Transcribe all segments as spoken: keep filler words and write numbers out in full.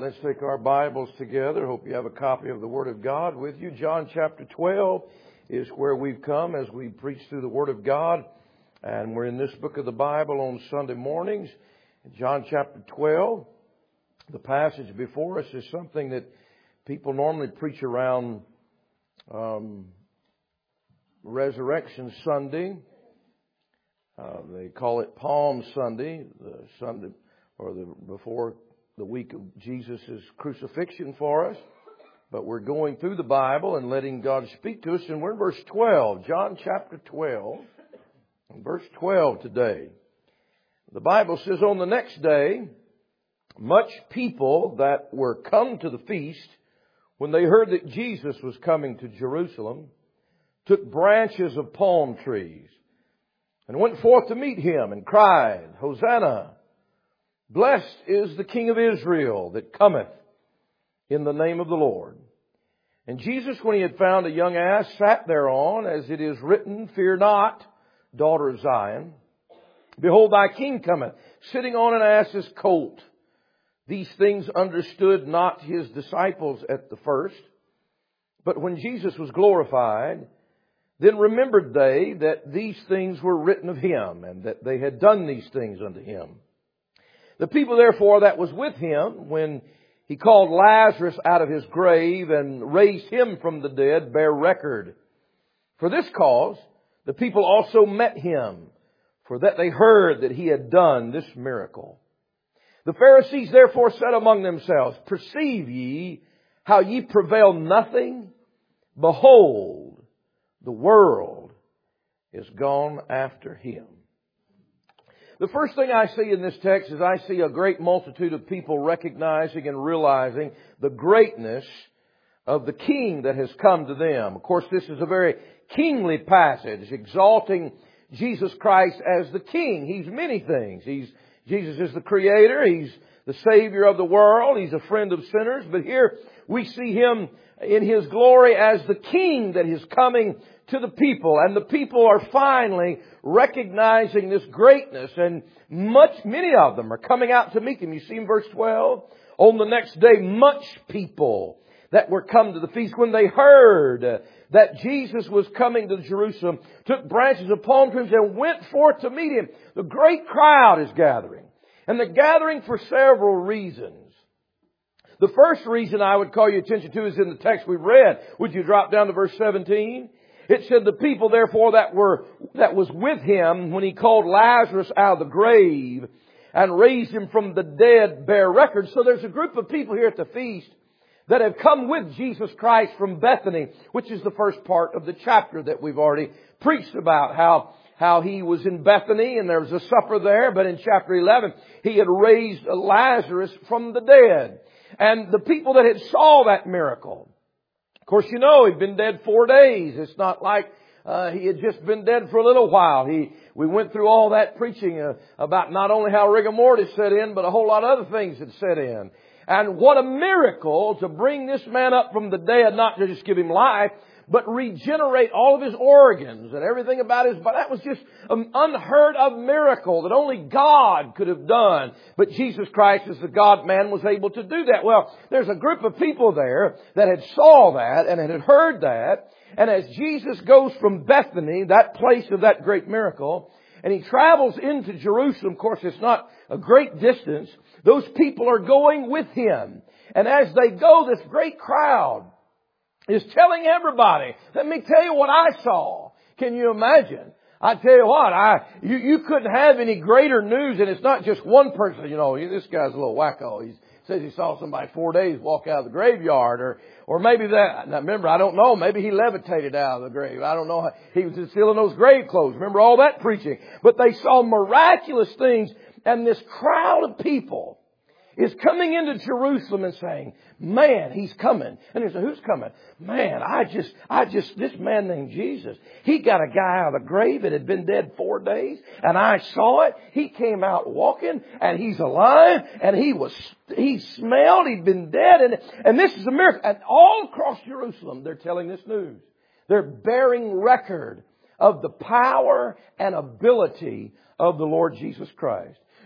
let's take our Bibles together. Hope you have a copy of the Word of God with you. John chapter twelve is where we've come as we preach through the Word of God. And we're in this book of the Bible on Sunday mornings. John chapter twelve, the passage before us is something that people normally preach around um, Resurrection Sunday. Uh, they call it Palm Sunday, the Sunday or the before the week of Jesus' crucifixion for us. But we're going through the Bible and letting God speak to us. And we're in verse twelve, John chapter twelve, verse twelve today. The Bible says, on the next day, much people that were come to the feast, when they heard that Jesus was coming to Jerusalem, took branches of palm trees and went forth to meet him and cried, Hosanna! Blessed is the King of Israel that cometh in the name of the Lord. And Jesus, when he had found a young ass, sat thereon, as it is written, Fear not, daughter of Zion. Behold, thy King cometh, sitting on an ass's colt. These things understood not his disciples at the first. But when Jesus was glorified, then remembered they that these things were written of him, and that they had done these things unto him. The people therefore that was with him, when he called Lazarus out of his grave and raised him from the dead, bear record. For this cause the people also met him, for that they heard that he had done this miracle. The Pharisees therefore said among themselves, Perceive ye how ye prevail nothing? Behold, the world is gone after him. The first thing I see in this text is I see a great multitude of people recognizing and realizing the greatness of the King that has come to them. Of course, this is a very kingly passage, exalting Jesus Christ as the King. He's many things. He's Jesus is the Creator. He's the Savior of the world. He's a friend of sinners. But here we see Him in His glory as the King that is coming to the people. And the people are finally recognizing this greatness. And much, many of them are coming out to meet Him. You see in verse twelve, on the next day, much people that were come to the feast, when they heard that Jesus was coming to Jerusalem, took branches of palm trees and went forth to meet Him. The great crowd is gathering. And they're gathering for several reasons. The first reason I would call your attention to is in the text we've read. Would you drop down to verse seventeen? It said the people therefore that were, that was with him when he called Lazarus out of the grave and raised him from the dead bear record. So there's a group of people here at the feast that have come with Jesus Christ from Bethany, which is the first part of the chapter that we've already preached about. How, how he was in Bethany and there was a supper there. But in chapter eleven, he had raised Lazarus from the dead. And the people that had saw that miracle, of course, you know, he'd been dead four days. It's not like uh, he had just been dead for a little while. He, we went through all that preaching uh, about not only how rigor mortis set in, but a whole lot of other things had set in. And what a miracle to bring this man up from the dead, not to just give him life, but regenerate all of his organs and everything about his body. That was just an unheard of miracle that only God could have done. But Jesus Christ, as the God-man, was able to do that. Well, there's a group of people there that had saw that and had heard that. And as Jesus goes from Bethany, that place of that great miracle, and he travels into Jerusalem, of course, it's not a great distance. Those people are going with him. And as they go, this great crowd is telling everybody, let me tell you what I saw. Can you imagine? I tell you what, I you, you couldn't have any greater news, and it's not just one person. You know, this guy's a little wacko. He says he saw somebody four days walk out of the graveyard, or or maybe that. Now remember, I don't know. Maybe he levitated out of the grave. I don't know. He was still in those grave clothes. Remember all that preaching. But they saw miraculous things, and this crowd of people is coming into Jerusalem and saying, man, he's coming. And they say, who's coming? Man, I just, I just, this man named Jesus, he got a guy out of the grave that had been dead four days. And I saw it. He came out walking and he's alive. And he was, he smelled, he'd been dead. And, and this is a miracle. And all across Jerusalem, they're telling this news. They're bearing record of the power and ability of the Lord Jesus Christ.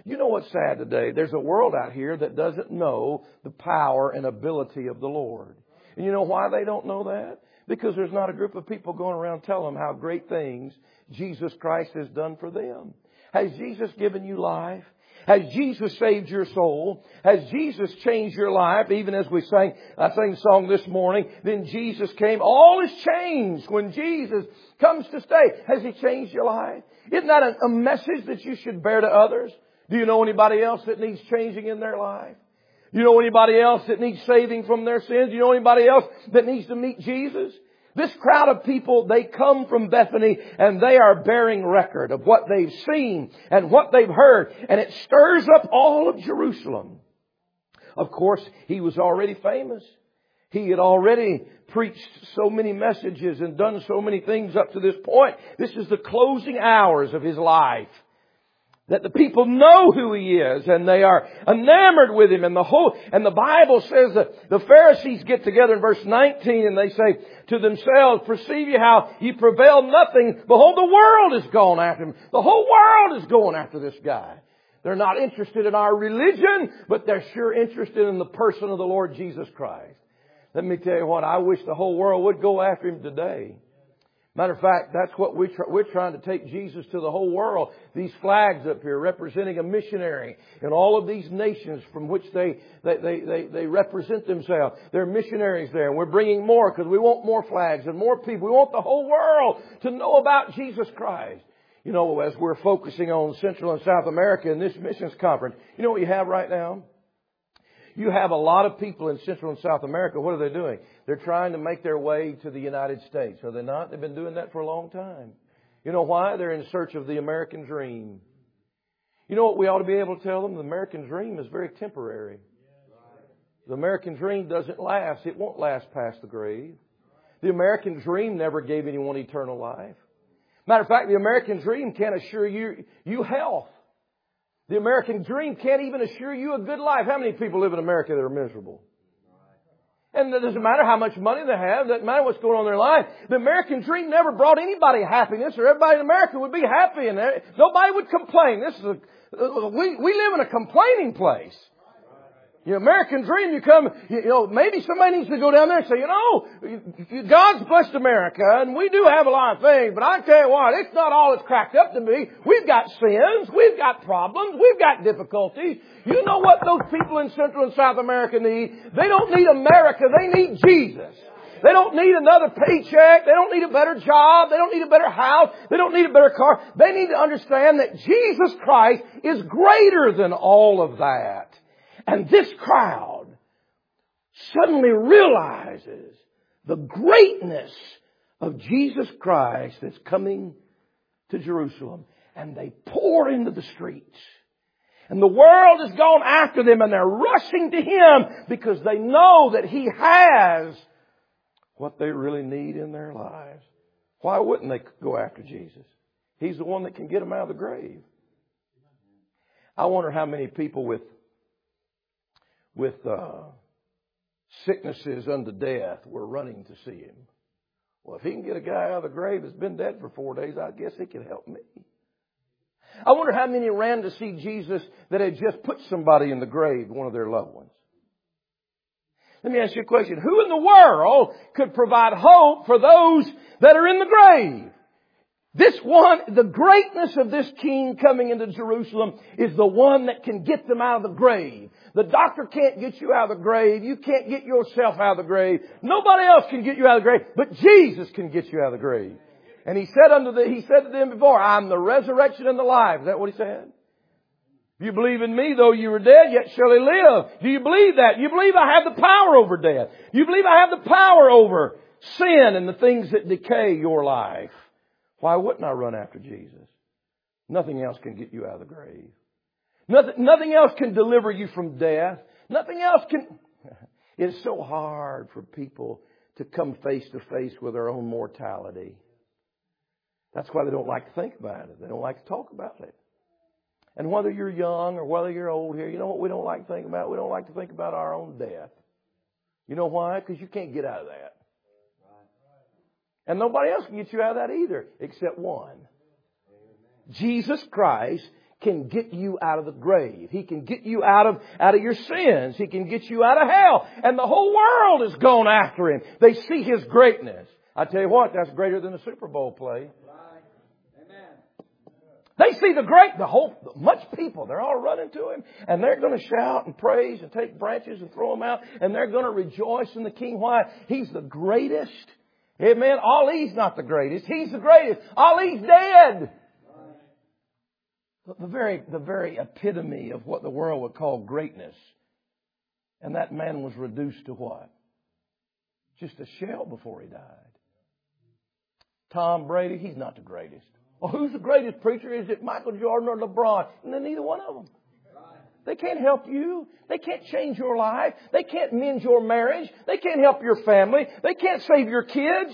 You know what's sad today? There's a world out here that doesn't know the power and ability of the Lord. And you know why they don't know that? Because there's not a group of people going around telling them how great things Jesus Christ has done for them. Has Jesus given you life? Has Jesus saved your soul? Has Jesus changed your life? Even as we sang, I sang a song this morning, then Jesus came. All is changed when Jesus comes to stay. Has He changed your life? Isn't that a, a message that you should bear to others? Do you know anybody else that needs changing in their life? Do you know anybody else that needs saving from their sins? Do you know anybody else that needs to meet Jesus? This crowd of people, they come from Bethany and they are bearing record of what they've seen and what they've heard. And it stirs up all of Jerusalem. Of course, He was already famous. He had already preached so many messages and done so many things up to this point. This is the closing hours of His life. That the people know who He is and they are enamored with Him. And the whole, and the Bible says that the Pharisees get together in verse nineteen and they say to themselves, perceive ye how ye prevail nothing. Behold, the world is gone after Him. The whole world is going after this guy. They're not interested in our religion, but they're sure interested in the person of the Lord Jesus Christ. Let me tell you what, I wish the whole world would go after Him today. Matter of fact, that's what we try, we're trying to take Jesus to the whole world. These flags up here representing a missionary in all of these nations from which they, they, they, they, they represent themselves. They're missionaries there. And we're bringing more because we want more flags and more people. We want the whole world to know about Jesus Christ. You know, as we're focusing on Central and South America in this missions conference, you know what you have right now? You have a lot of people in Central and South America. What are they doing? They're trying to make their way to the United States. Are they not? They've been doing that for a long time. You know why? They're in search of the American dream. You know what we ought to be able to tell them? The American dream is very temporary. The American dream doesn't last. It won't last past the grave. The American dream never gave anyone eternal life. Matter of fact, the American dream can't assure you, you health. The American dream can't even assure you a good life. How many people live in America that are miserable? And it doesn't matter how much money they have. It doesn't matter what's going on in their life. The American dream never brought anybody happiness, or everybody in America would be happy, and nobody would complain. This is a, we, we live in a complaining place. The American dream, you come, you know, maybe somebody needs to go down there and say, you know, God's blessed America and we do have a lot of things, but I tell you what, it's not all it's cracked up to be. We've got sins, we've got problems, we've got difficulties. You know what those people in Central and South America need? They don't need America, they need Jesus. They don't need another paycheck. They don't need a better job. They don't need a better house. They don't need a better car. They need to understand that Jesus Christ is greater than all of that. And this crowd suddenly realizes the greatness of Jesus Christ that's coming to Jerusalem. And they pour into the streets. And the world has gone after them and they're rushing to Him because they know that He has what they really need in their lives. Why wouldn't they go after Jesus? He's the one that can get them out of the grave. I wonder how many people with with uh, sicknesses unto death were running to see Him. Well, if He can get a guy out of the grave that's been dead for four days, I guess He can help me. I wonder how many ran to see Jesus that had just put somebody in the grave, one of their loved ones. Let me ask you a question. Who in the world could provide hope for those that are in the grave? This one, the greatness of this King coming into Jerusalem is the one that can get them out of the grave. The doctor can't get you out of the grave. You can't get yourself out of the grave. Nobody else can get you out of the grave, but Jesus can get you out of the grave. And He said unto the, He said to them before, I'm the resurrection and the life. Is that what He said? If you believe in Me, though you were dead, yet shall you live. Do you believe that? Do you believe I have the power over death? Do you believe I have the power over sin and the things that decay your life? Why wouldn't I run after Jesus? Nothing else can get you out of the grave. Nothing, nothing else can deliver you from death. Nothing else can... It's so hard for people to come face to face with their own mortality. That's why they don't like to think about it. They don't like to talk about it. And whether you're young or whether you're old here, you know what we don't like to think about? We don't like to think about our own death. You know why? Because you can't get out of that. And nobody else can get you out of that either, except one. Jesus Christ can get you out of the grave. He can get you out of, out of your sins. He can get you out of hell. And the whole world has gone after Him. They see His greatness. I tell you what, that's greater than a Super Bowl play. They see the great, the whole, much people, they're all running to Him, and they're going to shout and praise and take branches and throw them out, and they're going to rejoice in the King. Why? He's the greatest. Amen. Ali's not the greatest. He's the greatest. Ali's dead. The very, the very epitome of what the world would call greatness. And that man was reduced to what? Just a shell before he died. Tom Brady, he's not the greatest. Well, who's the greatest preacher? Is it Michael Jordan or LeBron? And then neither one of them. They can't help you. They can't change your life. They can't mend your marriage. They can't help your family. They can't save your kids.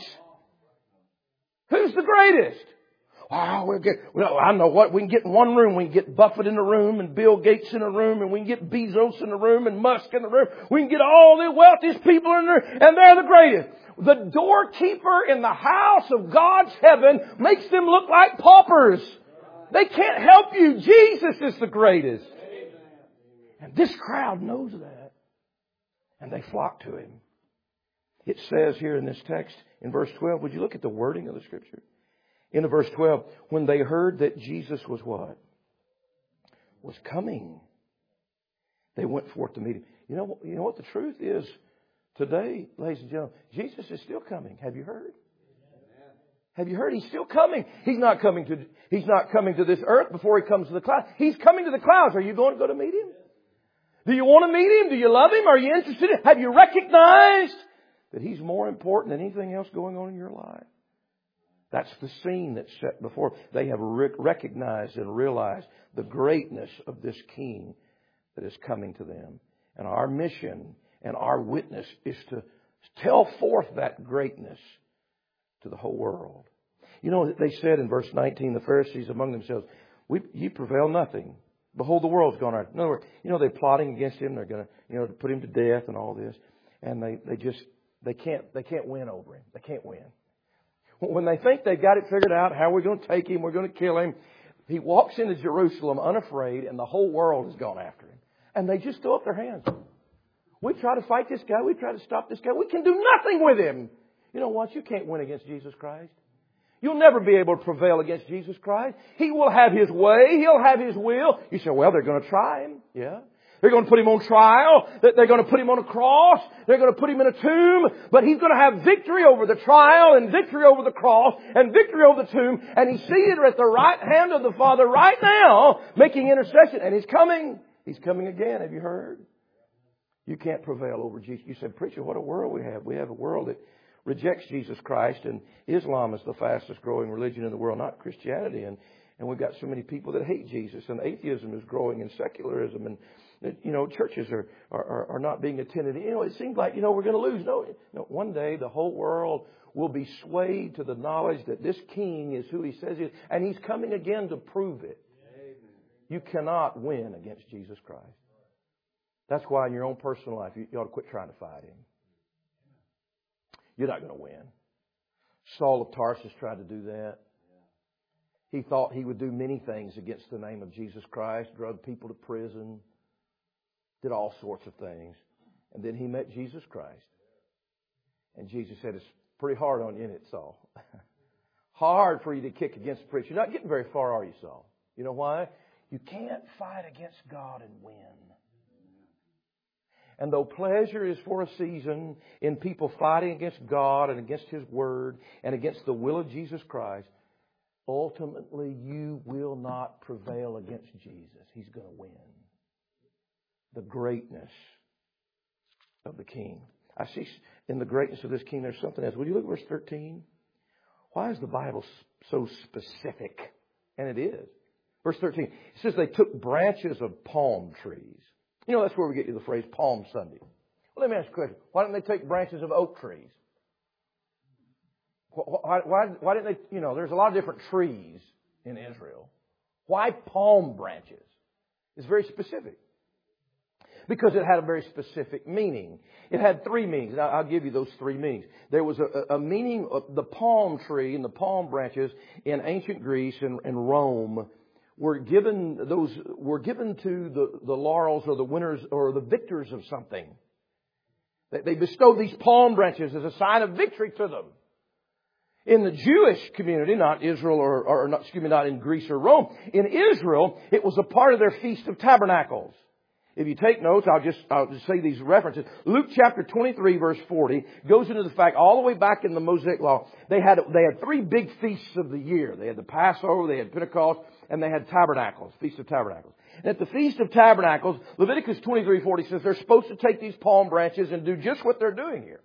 Who's the greatest? Wow, we'll get, well, I know what, we can get in one room. We can get Buffett in the room and Bill Gates in the room, and we can get Bezos in the room and Musk in the room. We can get all the wealthiest people in there, and they're the greatest. The doorkeeper in the house of God's heaven makes them look like paupers. They can't help you. Jesus is the greatest. And this crowd knows that. And they flock to Him. It says here in this text, in verse twelve, would you look at the wording of the Scripture? In the verse twelve, when they heard that Jesus was what? Was coming. They went forth to meet Him. You know, you know what the truth is? Today, ladies and gentlemen, Jesus is still coming. Have you heard? Have you heard? He's still coming. He's not coming to, He's not coming to this earth before He comes to the clouds. He's coming to the clouds. Are you going to go to meet Him? Do you want to meet Him? Do you love Him? Are you interested in Him? Have you recognized that He's more important than anything else going on in your life? That's the scene that's set before. They have recognized and realized the greatness of this King that is coming to them. And our mission and our witness is to tell forth that greatness to the whole world. You know, they said in verse nineteen, the Pharisees among themselves, we, ye prevail nothing. Behold, the world's gone out. In other words, you know, they're plotting against Him. They're going to, you know, to put Him to death and all this. And they, they just, they can't, they can't win over Him. They can't win. When they think they've got it figured out, how we're going to take Him, we're going to kill Him, He walks into Jerusalem unafraid, and the whole world has gone after Him. And they just throw up their hands. We try to fight this guy. We try to stop this guy. We can do nothing with him. You know what? You can't win against Jesus Christ. You'll never be able to prevail against Jesus Christ. He will have His way. He'll have His will. You say, well, they're going to try Him. Yeah. They're going to put Him on trial. They're going to put Him on a cross. They're going to put Him in a tomb. But He's going to have victory over the trial and victory over the cross and victory over the tomb. And He's seated at the right hand of the Father right now, making intercession. And He's coming. He's coming again. Have you heard? You can't prevail over Jesus. You said, preacher, what a world we have. We have a world that rejects Jesus Christ, and Islam is the fastest growing religion in the world, not Christianity. And, and we've got so many people that hate Jesus, and atheism is growing, and secularism, and, you know, churches are, are, are not being attended. You know, it seems like, you know, we're going to lose. No, no, one day the whole world will be swayed to the knowledge that this King is who He says He is, and He's coming again to prove it. You cannot win against Jesus Christ. That's why in your own personal life, you, you ought to quit trying to fight Him. You're not going to win. Saul of Tarsus tried to do that. He thought he would do many things against the name of Jesus Christ, drug people to prison, did all sorts of things. And then he met Jesus Christ. And Jesus said, it's pretty hard on you, isn't it, Saul? Hard for you to kick against the preacher. You're not getting very far, are you, Saul? You know why? You can't fight against God and win. And though pleasure is for a season in people fighting against God and against His Word and against the will of Jesus Christ, ultimately you will not prevail against Jesus. He's going to win. The greatness of the King. I see in the greatness of this King there's something else. Would you look at verse thirteen? Why is the Bible so specific? And it is. Verse thirteen. It says they took branches of palm trees. You know, that's where we get to the phrase Palm Sunday. Well, let me ask you a question. Why didn't they take branches of oak trees? Why, why, why didn't they, you know, there's a lot of different trees in Israel. Why palm branches? It's very specific. Because it had a very specific meaning. It had three meanings, and I'll give you those three meanings. There was a, a meaning of the palm tree and the palm branches in ancient Greece and, and Rome were given those were given to the, the laurels or the winners or the victors of something. They, they bestowed these palm branches as a sign of victory to them. In the Jewish community, not Israel or, or not, excuse me, not in Greece or Rome, in Israel, it was a part of their Feast of Tabernacles. If you take notes, I'll just, I'll just say these references. Luke chapter twenty-three verse forty goes into the fact all the way back in the Mosaic Law, they had, they had three big feasts of the year. They had the Passover, they had Pentecost, and they had Tabernacles, Feast of Tabernacles. And at the Feast of Tabernacles, Leviticus twenty-three forty says they're supposed to take these palm branches and do just what they're doing here.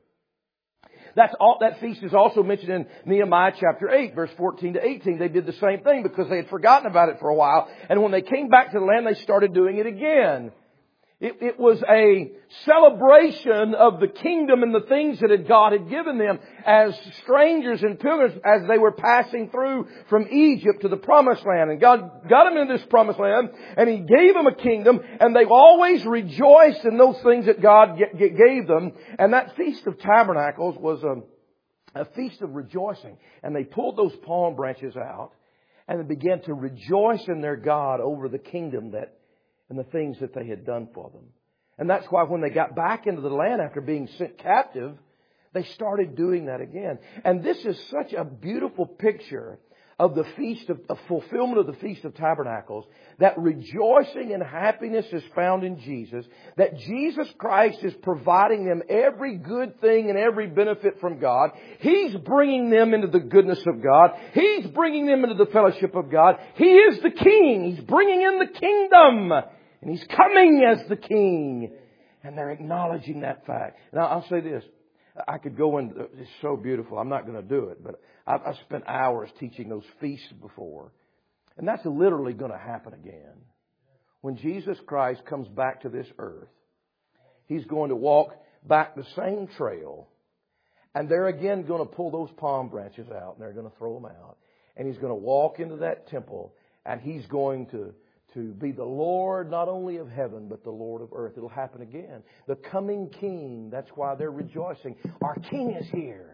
That's all, that feast is also mentioned in Nehemiah chapter eight, verse fourteen to eighteen. They did the same thing because they had forgotten about it for a while. And when they came back to the land, they started doing it again. It, it was a celebration of the kingdom and the things that God had given them as strangers and pilgrims as they were passing through from Egypt to the promised land. And God got them into this promised land and He gave them a kingdom, and they always rejoiced in those things that God gave them. And that Feast of Tabernacles was a, a feast of rejoicing. And they pulled those palm branches out and they began to rejoice in their God over the kingdom that and the things that they had done for them. And that's why when they got back into the land after being sent captive, they started doing that again. And this is such a beautiful picture of the feast of, of fulfillment of the Feast of Tabernacles, that rejoicing and happiness is found in Jesus, that Jesus Christ is providing them every good thing and every benefit from God. He's bringing them into the goodness of God. He's bringing them into the fellowship of God. He is the King. He's bringing in the kingdom. And He's coming as the King. And they're acknowledging that fact. Now, I'll say this. I could go into, it's so beautiful. I'm not going to do it. But I've, I've spent hours teaching those feasts before. And that's literally going to happen again. When Jesus Christ comes back to this earth, He's going to walk back the same trail. And they're again going to pull those palm branches out. And they're going to throw them out. And He's going to walk into that temple. And He's going to... to be the Lord not only of heaven, but the Lord of earth. It'll happen again. The coming King, that's why they're rejoicing. Our King is here.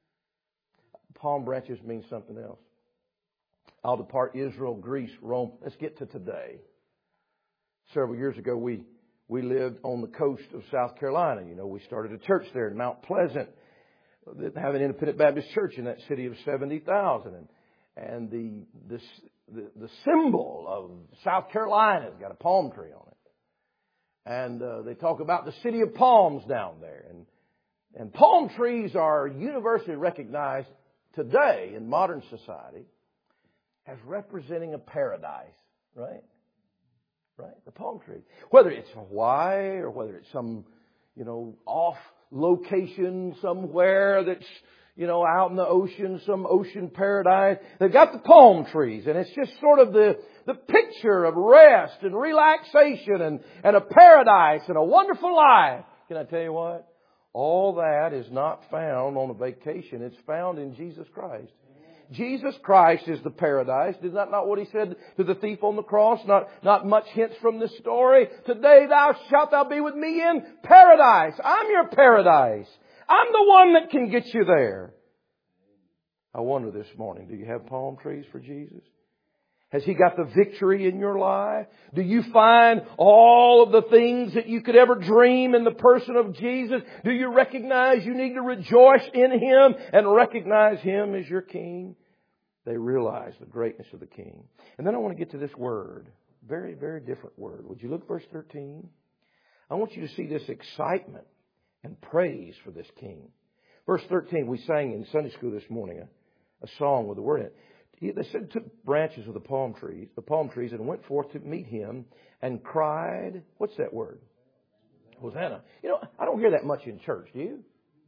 Palm branches mean something else. I'll depart Israel, Greece, Rome. Let's get to today. Several years ago, we, we lived on the coast of South Carolina. You know, we started a church there in Mount Pleasant. They have an independent Baptist church in that city of seventy thousand. And, and the, the, the, the symbol of South Carolina has got a palm tree on it. And uh, they talk about the city of palms down there. And, and palm trees are universally recognized today in modern society as representing a paradise, right? Right? The palm tree. Whether it's Hawaii or whether it's some, you know, off location somewhere that's, you know, out in the ocean, some ocean paradise. They've got the palm trees, and it's just sort of the, the picture of rest and relaxation and, and a paradise and a wonderful life. Can I tell you what? All that is not found on a vacation. It's found in Jesus Christ. Jesus Christ is the paradise. Is that not what He said to the thief on the cross? Not, not much hints from this story. Today thou shalt thou be with me in paradise. I'm your paradise. I'm the one that can get you there. I wonder this morning, do you have palm trees for Jesus? Has He got the victory in your life? Do you find all of the things that you could ever dream in the person of Jesus? Do you recognize you need to rejoice in Him and recognize Him as your King? They realize the greatness of the King. And then I want to get to this word. Very, very different word. Would you look at verse thirteen? I want you to see this excitement and praise for this King. Verse thirteen, we sang in Sunday school this morning a, a song with the word in it. They said took branches of the palm trees, the palm trees, and went forth to meet Him and cried. What's that word? Hosanna. You know, I don't hear that much in church. Do you?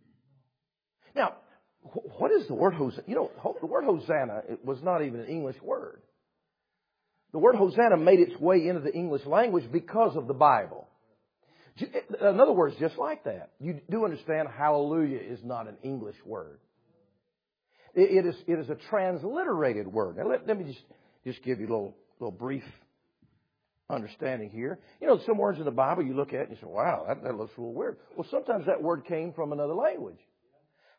Now, what is the word Hosanna? You know, the word Hosanna, it was not even an English word. The word Hosanna made its way into the English language because of the Bible. In other words, just like that, you do understand hallelujah is not an English word. It is, it is a transliterated word. Now, let, let me just, just give you a little, little brief understanding here. You know, some words in the Bible you look at and you say, wow, that, that looks a little weird. Well, sometimes that word came from another language.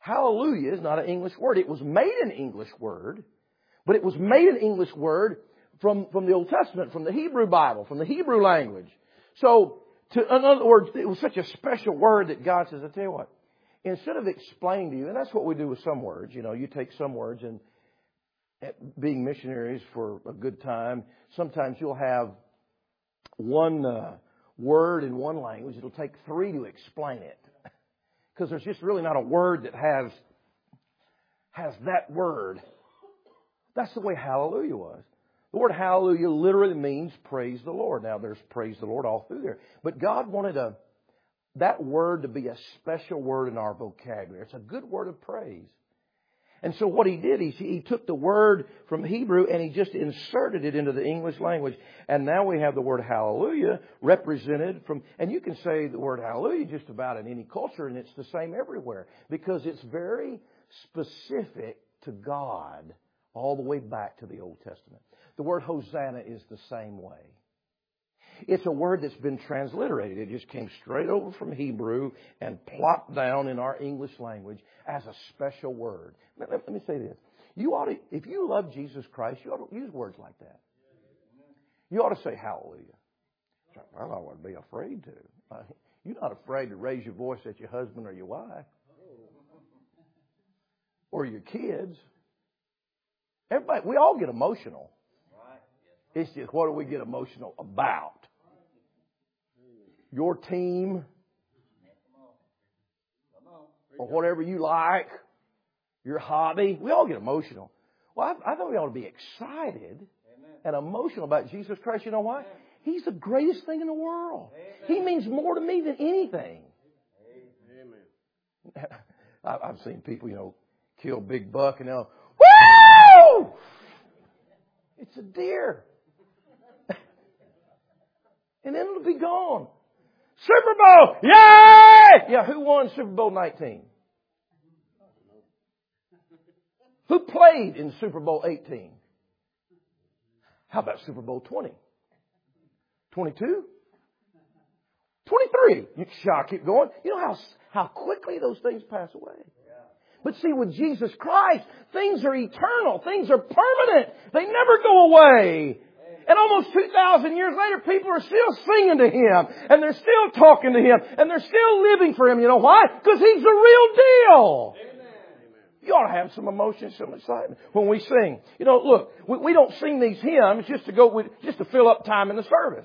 Hallelujah is not an English word. It was made an English word, but it was made an English word from, from the Old Testament, from the Hebrew Bible, from the Hebrew language. So, to, in other words, it was such a special word that God says, I tell you what, instead of explaining to you, and that's what we do with some words, you know, you take some words and being missionaries for a good time, sometimes you'll have one uh, word in one language. It'll take three to explain it. Because there's just really not a word that has, has that word. That's the way hallelujah was. The word hallelujah literally means praise the Lord. Now, there's praise the Lord all through there. But God wanted a, that word to be a special word in our vocabulary. It's a good word of praise. And so what he did, he, he took the word from Hebrew and he just inserted it into the English language. And now we have the word hallelujah represented from, and you can say the word hallelujah just about in any culture, and it's the same everywhere because it's very specific to God all the way back to the Old Testament. The word Hosanna is the same way. It's a word that's been transliterated. It just came straight over from Hebrew and plopped down in our English language as a special word. Let, let me say this. You ought to, if you love Jesus Christ, you ought to use words like that. You ought to say hallelujah. Well, I wouldn't be afraid to. Uh, you're not afraid to raise your voice at your husband or your wife or your kids. Everybody, we all get emotional. It's just, what do we get emotional about? Your team, or whatever you like, your hobby. We all get emotional. Well, I, I thought we ought to be excited and emotional about Jesus Christ. You know why? He's the greatest thing in the world. He means more to me than anything. I've seen people, you know, kill big buck and they'll, woo! It's a deer. And then it'll be gone. Super Bowl! Yay! Yeah, who won Super Bowl nineteen? Who played in Super Bowl eighteen? How about Super Bowl twenty? twenty-two? twenty-three? You shall keep going. You know how, how quickly those things pass away. But see, with Jesus Christ, things are eternal. Things are permanent. They never go away. And almost two thousand years later, people are still singing to Him. And they're still talking to Him. And they're still living for Him. You know why? Because He's the real deal. Amen. You ought to have some emotion, some excitement when we sing. You know, look, we, we don't sing these hymns just to go with, just to fill up time in the service.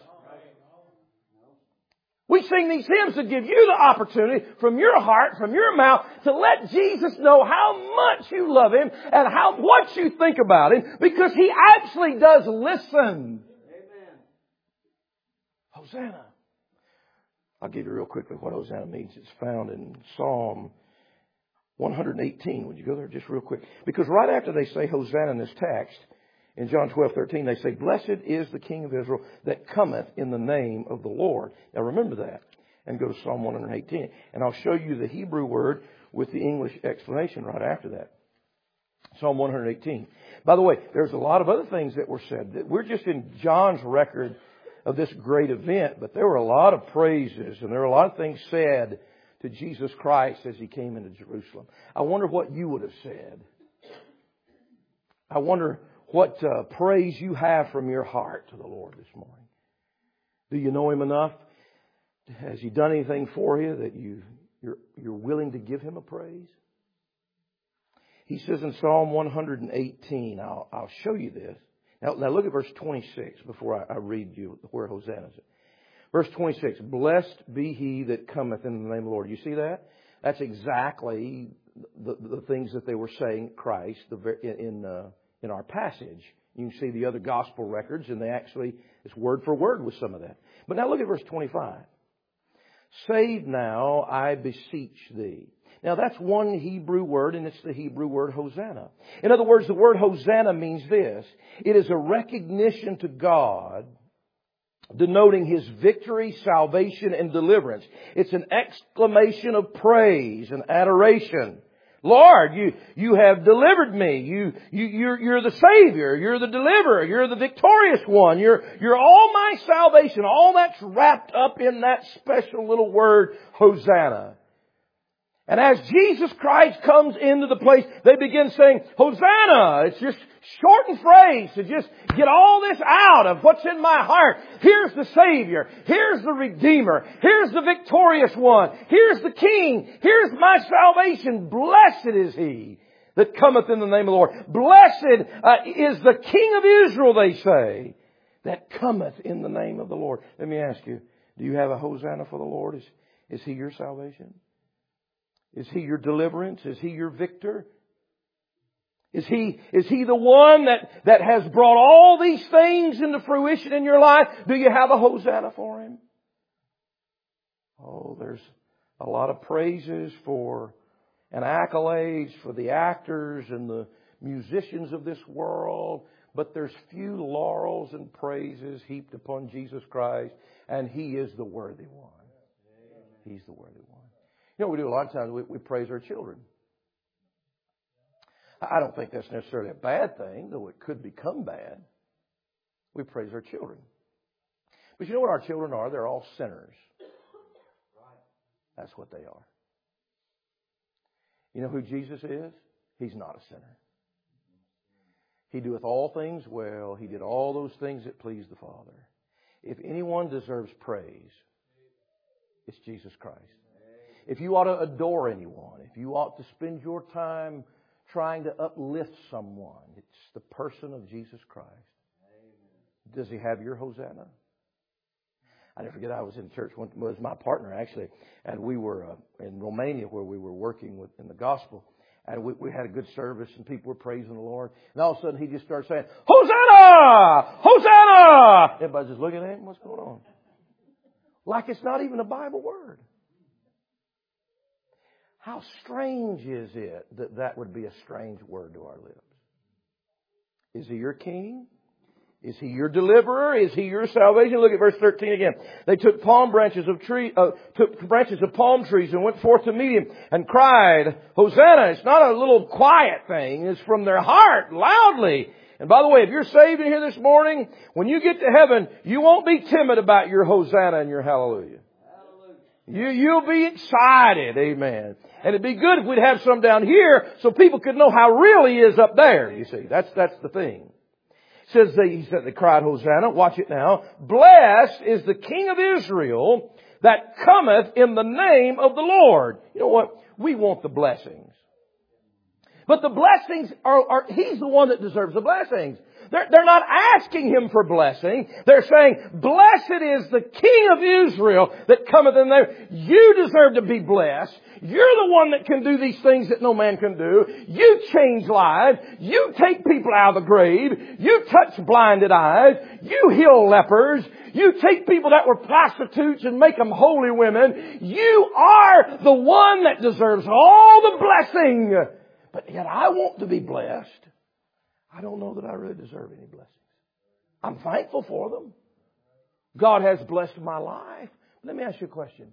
We sing these hymns to give you the opportunity from your heart, from your mouth, to let Jesus know how much you love Him and how what you think about Him, because He actually does listen. Amen. Hosanna. I'll give you real quickly what Hosanna means. It's found in Psalm one eighteen. Would you go there just real quick? Because right after they say Hosanna in this text, in John twelve thirteen, they say, "Blessed is the King of Israel that cometh in the name of the Lord." Now remember that. And go to Psalm one eighteen. And I'll show you the Hebrew word with the English explanation right after that. Psalm one eighteen. By the way, there's a lot of other things that were said. We're just in John's record of this great event, but there were a lot of praises and there were a lot of things said to Jesus Christ as He came into Jerusalem. I wonder what you would have said. I wonder what uh, praise you have from your heart to the Lord this morning. Do you know Him enough? Has He done anything for you that you, you're, you're willing to give Him a praise? He says in Psalm one eighteen, I'll, I'll show you this. Now, now look at verse twenty-six before I, I read you where Hosanna is. Verse twenty-six, "Blessed be he that cometh in the name of the Lord." You see that? That's exactly the, the things that they were saying Christ the, in uh, in our passage. You can see the other gospel records, and they actually, it's word for word with some of that. But now look at verse twenty-five. "Save now, I beseech thee." Now that's one Hebrew word, and it's the Hebrew word Hosanna. In other words, the word Hosanna means this. It is a recognition to God, denoting His victory, salvation, and deliverance. It's an exclamation of praise and adoration. Lord, you, you have delivered me. You, you, you're, you're the Savior. You're the deliverer. You're the victorious one. You're, you're all my salvation. All that's wrapped up in that special little word, Hosanna. And as Jesus Christ comes into the place, they begin saying, Hosanna! It's just shortened phrase to just get all this out of what's in my heart. Here's the Savior. Here's the Redeemer. Here's the victorious one. Here's the King. Here's my salvation. Blessed is He that cometh in the name of the Lord. Blessed uh, is the King of Israel, they say, that cometh in the name of the Lord. Let me ask you, do you have a Hosanna for the Lord? Is, is He your salvation? Is He your deliverance? Is He your victor? Is He, is He the one that, that has brought all these things into fruition in your life? Do you have a Hosanna for Him? Oh, there's a lot of praises for and accolades for the actors and the musicians of this world, but there's few laurels and praises heaped upon Jesus Christ, and He is the worthy one. He's the worthy one. You know what we do a lot of times? We, we praise our children. I don't think that's necessarily a bad thing, though it could become bad. We praise our children. But you know what our children are? They're all sinners. That's what they are. You know who Jesus is? He's not a sinner. He doeth all things well. He did all those things that pleased the Father. If anyone deserves praise, it's Jesus Christ. If you ought to adore anyone, if you ought to spend your time trying to uplift someone, it's the person of Jesus Christ. Does He have your Hosanna? I never forget, I was in church, one was my partner actually, and we were uh, in Romania where we were working with in the gospel, and we, we had a good service and people were praising the Lord, and all of a sudden he just started saying, Hosanna! Hosanna! Everybody's just looking at him, what's going on? Like it's not even a Bible word. How strange is it that that would be a strange word to our lips? Is He your King? Is He your deliverer? Is He your salvation? Look at verse thirteen again. They took palm branches of tree, uh, took branches of palm trees and went forth to meet Him and cried, Hosanna! It's not a little quiet thing. It's from their heart, loudly. And by the way, if you're saved in here this morning, when you get to heaven, you won't be timid about your Hosanna and your hallelujah. You, you'll be excited. Amen. And it'd be good if we'd have some down here so people could know how real He is up there. You see, that's, that's the thing. It says they, he said they cried Hosanna. Watch it now. Blessed is the King of Israel that cometh in the name of the Lord. You know what? We want the blessings. But the blessings are, are He's the one that deserves the blessings. They're, they're not asking Him for blessing. They're saying, blessed is the King of Israel that cometh in there. You deserve to be blessed. You're the one that can do these things that no man can do. You change lives. You take people out of the grave. You touch blinded eyes. You heal lepers. You take people that were prostitutes and make them holy women. You are the one that deserves all the blessing. But yet I want to be blessed. I don't know that I really deserve any blessings. I'm thankful for them. God has blessed my life. Let me ask you a question.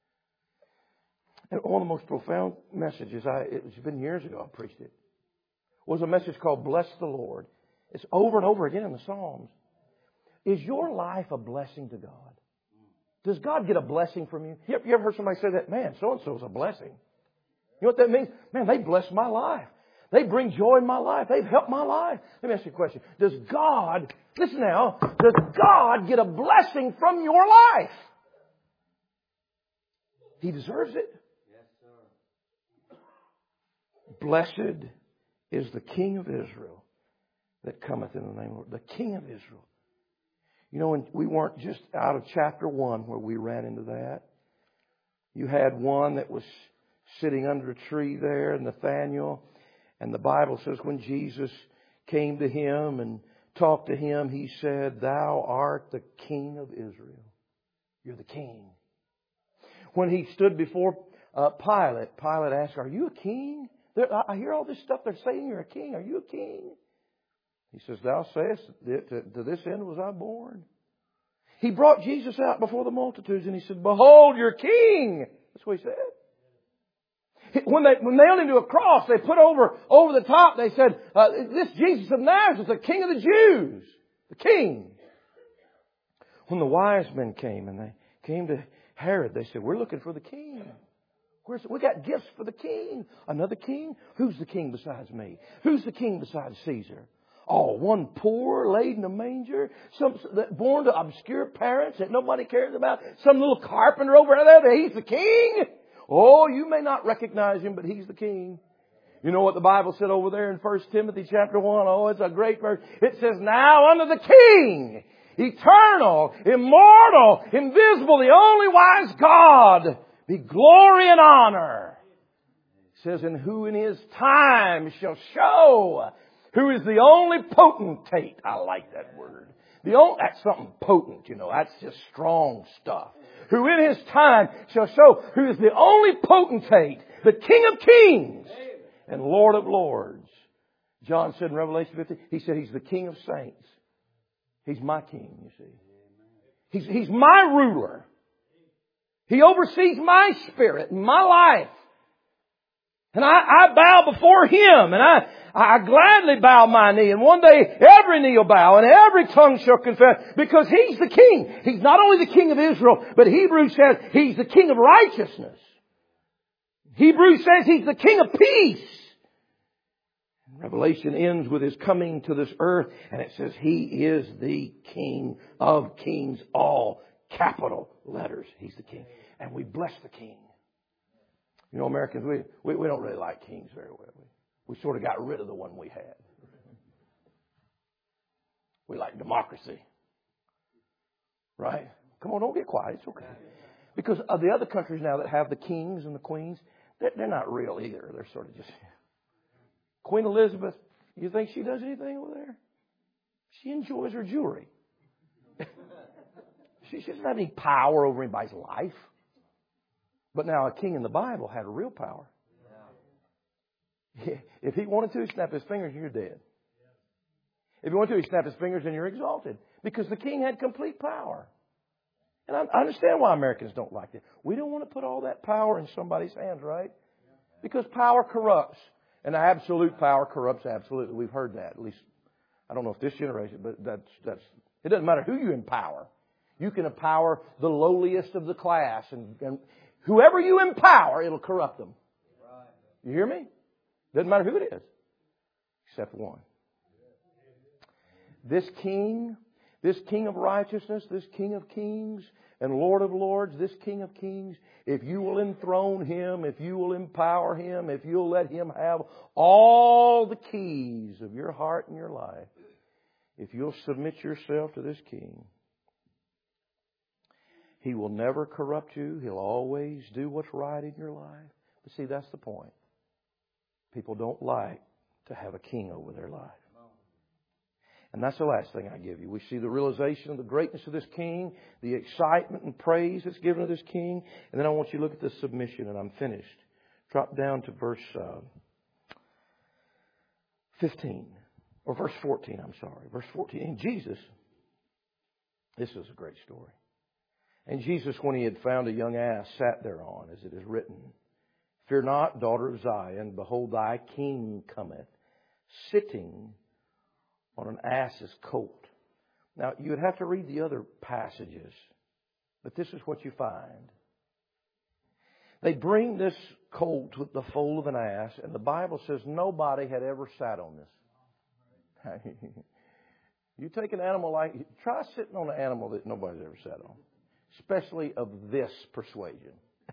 And one of the most profound messages, I, it's been years ago I preached it, was a message called Bless the Lord. It's over and over again in the Psalms. Is your life a blessing to God? Does God get a blessing from you? You ever, you ever heard somebody say that? Man, so-and-so is a blessing. You know what that means? Man, they bless my life. They bring joy in my life. They've helped my life. Let me ask you a question. Does God, listen now, does God get a blessing from your life? He deserves it. Yes, sir. Blessed is the King of Israel that cometh in the name of the Lord. The King of Israel. You know, we weren't just out of chapter one where we ran into that. You had one that was sitting under a tree there, Nathaniel. And the Bible says when Jesus came to him and talked to him, He said, Thou art the King of Israel. You're the King. When He stood before uh, Pilate, Pilate asked, Are you a king? There, I hear all this stuff. They're saying you're a king. Are you a king? He says, Thou sayest, to, to this end was I born. He brought Jesus out before the multitudes and He said, Behold your King. That's what He said. When they when nailed Him to a cross, they put over over the top, they said, uh, this Jesus of Nazareth, the King of the Jews. The King. When the wise men came and they came to Herod, they said, We're looking for the King. Where's, we got gifts for the king. Another king? Who's the king besides me? Who's the king besides Caesar? Oh, one poor, laid in a manger, some that born to obscure parents that nobody cares about, some little carpenter over there, that he's the king? Oh, you may not recognize him, but he's the king. You know what the Bible said over there in First Timothy chapter one? Oh, it's a great verse. It says, now unto the King, eternal, immortal, invisible, the only wise God, be glory and honor. It says, and who in His time shall show, who is the only potentate. I like that word. The only, that's something potent, you know. That's just strong stuff. Who in His time shall show, who is the only potentate, the King of kings and Lord of lords. John said in Revelation fifteen, he said He's the King of saints. He's my King, you see. He's, he's my ruler. He oversees my spirit and my life. And I, I bow before Him, and I, I gladly bow my knee. And one day every knee will bow and every tongue shall confess, because He's the King. He's not only the King of Israel, but Hebrews says He's the King of righteousness. Hebrews says He's the King of peace. Revelation ends with His coming to this earth, and it says He is the King of kings, all capital letters. He's the King. And we bless the King. You know, Americans, we, we, we don't really like kings very well. We, we sort of got rid of the one we had. We like democracy. Right? Come on, don't get quiet. It's okay. Because of the other countries now that have the kings and the queens, they're, they're not real either. They're sort of just... Queen Elizabeth, you think she does anything over there? She enjoys her jewelry. She doesn't have any power over anybody's life. But now a king in the Bible had real power. If he wanted to, he'd snap his fingers and you're dead. If he wanted to, he'd snap his fingers and you're exalted. Because the king had complete power. And I understand why Americans don't like it. We don't want to put all that power in somebody's hands, right? Because power corrupts. And absolute power corrupts absolutely. We've heard that. At least, I don't know if this generation, but that's, that's, it doesn't matter who you empower. You can empower the lowliest of the class. And, and whoever you empower, it'll corrupt them. You hear me? Doesn't matter who it is. Except one. This king, this king of righteousness, this king of kings and Lord of lords, this King of kings, if you will enthrone Him, if you will empower Him, if you'll let Him have all the keys of your heart and your life, if you'll submit yourself to this King, He will never corrupt you. He'll always do what's right in your life. But see, that's the point. People don't like to have a king over their life. And that's the last thing I give you. We see the realization of the greatness of this king, the excitement and praise that's given to this king. And then I want you to look at the submission, and I'm finished. Drop down to verse uh, fifteen. Or verse fourteen, I'm sorry. Verse fourteen. And Jesus, this is a great story. And Jesus, when He had found a young ass, sat thereon, as it is written, Fear not, daughter of Zion, behold, thy king cometh, sitting on an ass's colt. Now, you would have to read the other passages, but this is what you find. They bring this colt with the foal of an ass, and the Bible says nobody had ever sat on this. You take an animal like, try sitting on an animal that nobody's ever sat on, especially of this persuasion.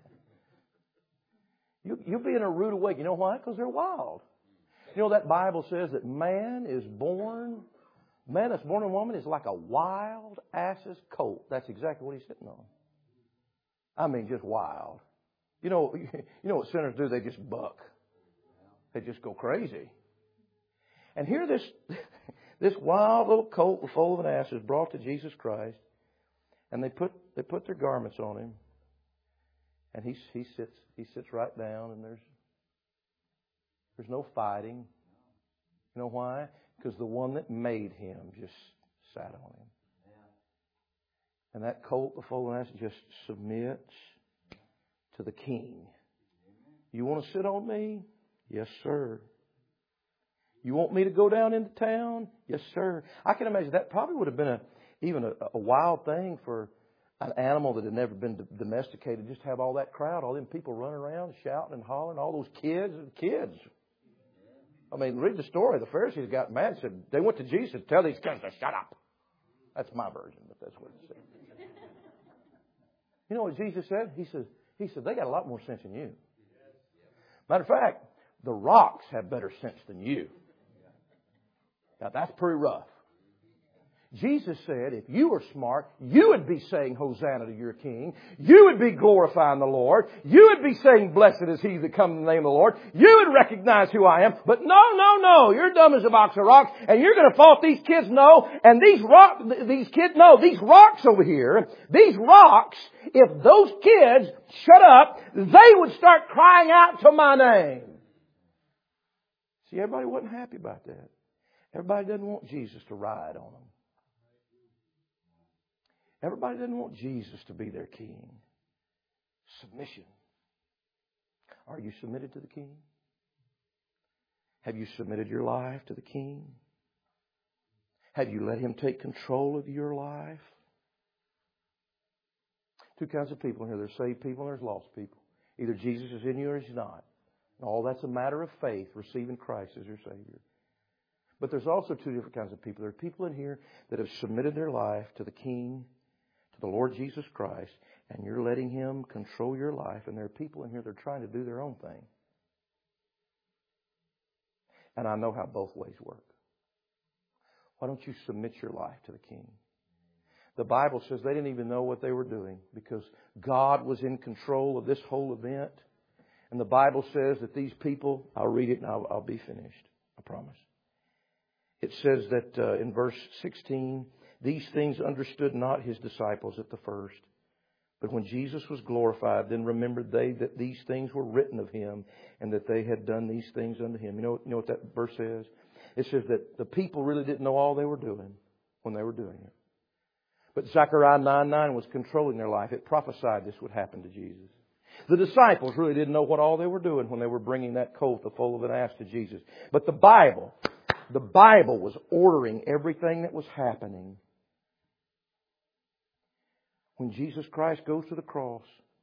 You, you'll be in a rude awakening. You know why? Because they're wild. You know, that Bible says that man is born, man that's born in woman is like a wild ass's colt. That's exactly what he's sitting on. I mean, just wild. You know, you know what sinners do? They just buck. They just go crazy. And here this, this wild little colt, the foal of an ass, is brought to Jesus Christ. And they put, they put their garments on him. And he, he sits, he sits right down, and there's, There's no fighting. You know why? Because the one that made him just sat on him. And that colt, the foal of an ass, just submits to the king. You want to sit on me? Yes, sir. You want me to go down into town? Yes, sir. I can imagine that probably would have been a even a, a wild thing for an animal that had never been domesticated, just have all that crowd, all them people running around, shouting and hollering, all those kids and kids. I mean, read the story. The Pharisees got mad and said, they went to Jesus and tell these kids to shut up. That's my version, but that's what it said. You know what Jesus said? He said, he said, they got a lot more sense than you. Matter of fact, the rocks have better sense than you. Now, that's pretty rough. Jesus said, if you were smart, you would be saying, Hosanna to your King. You would be glorifying the Lord. You would be saying, blessed is he that comes in the name of the Lord. You would recognize who I am. But no, no, no. You're dumb as a box of rocks. And you're going to fault these kids? No. And these rock, these kids? No. These rocks over here, these rocks, if those kids shut up, they would start crying out to my name. See, everybody wasn't happy about that. Everybody doesn't want Jesus to ride on them. Everybody doesn't want Jesus to be their king. Submission. Are you submitted to the King? Have you submitted your life to the King? Have you let Him take control of your life? Two kinds of people here. There's saved people and there's lost people. Either Jesus is in you or He's not. All that's a matter of faith, receiving Christ as your Savior. But there's also two different kinds of people. There are people in here that have submitted their life to the King, to the Lord Jesus Christ, and you're letting Him control your life. And there are people in here that are trying to do their own thing. And I know how both ways work. Why don't you submit your life to the King? The Bible says they didn't even know what they were doing because God was in control of this whole event. And the Bible says that these people, I'll read it and I'll, I'll be finished. I promise. It says that uh, in verse sixteen, these things understood not His disciples at the first. But when Jesus was glorified, then remembered they that these things were written of Him and that they had done these things unto Him. You know, you know what that verse says? It says that the people really didn't know all they were doing when they were doing it. But Zechariah nine nine was controlling their life. It prophesied this would happen to Jesus. The disciples really didn't know what all they were doing when they were bringing that colt, the foal of an ass, to Jesus. But the Bible, the Bible was ordering everything that was happening. When Jesus Christ goes to the cross,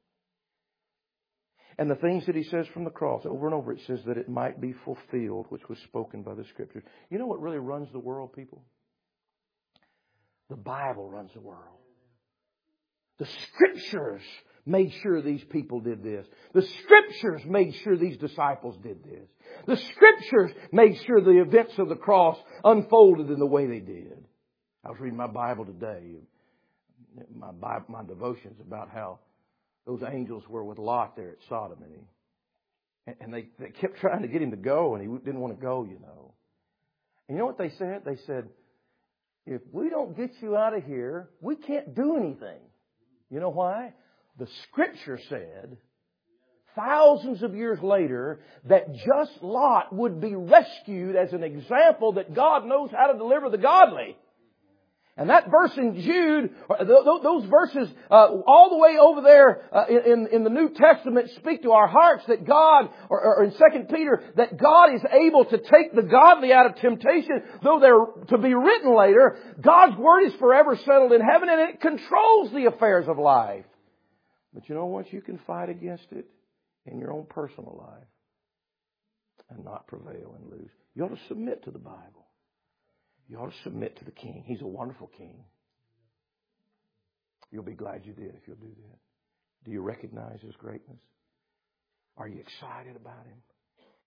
and the things that He says from the cross, over and over it says that it might be fulfilled, which was spoken by the Scriptures. You know what really runs the world, people? The Bible runs the world. The Scriptures made sure these people did this. The Scriptures made sure these disciples did this. The Scriptures made sure the events of the cross unfolded in the way they did. I was reading my Bible today. My Bible, my devotions about how those angels were with Lot there at Sodom. And, he, and they, they kept trying to get him to go, and he didn't want to go, you know. And you know what they said? They said, if we don't get you out of here, we can't do anything. You know why? The Scripture said, thousands of years later, that just Lot would be rescued as an example that God knows how to deliver the godly. And that verse in Jude, those verses uh, all the way over there uh, in, in the New Testament speak to our hearts that God, or, or in Second Peter, that God is able to take the godly out of temptation, though they're to be written later. God's Word is forever settled in heaven and it controls the affairs of life. But you know what? You can fight against it in your own personal life and not prevail and lose. You ought to submit to the Bible. You ought to submit to the King. He's a wonderful King. You'll be glad you did if you'll do that. Do you recognize His greatness? Are you excited about Him?